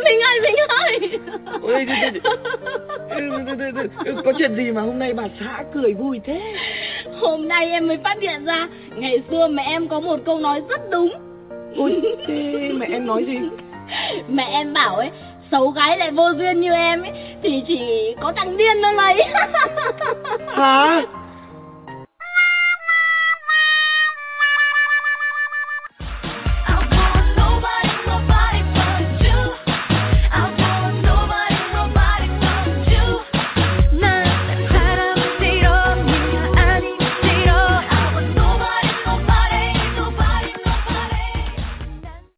Vinh ơi. Ôi, có chuyện gì mà hôm nay bà xã cười vui thế? Hôm nay em mới phát hiện ra ngày xưa mẹ em có một câu nói rất đúng. Ôi, thế mẹ em nói gì? Mẹ em bảo ấy, xấu gái lại vô duyên như em ấy thì chỉ có thằng điên nó lấy. Hả?